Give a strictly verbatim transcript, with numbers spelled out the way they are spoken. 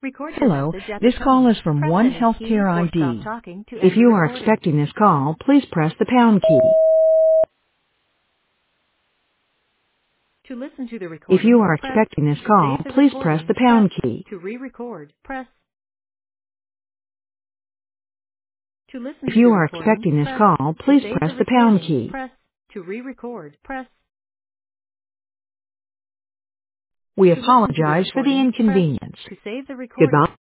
Record your Hello, message at the this call is tone. from Press One any key Healthcare or stop I D. talking to If end the you are recording. expecting this call, please press the pound key. To listen to the If you recording, are press. expecting this To call, save the please press recording, the press. pound key. To re-record, press. To listen If to you the are recording, expecting this press. call, To please save press the the pound recording, key. press. To re-record, press. We To listen to the apologize for the recording, press. inconvenience. To save the recording. Goodbye.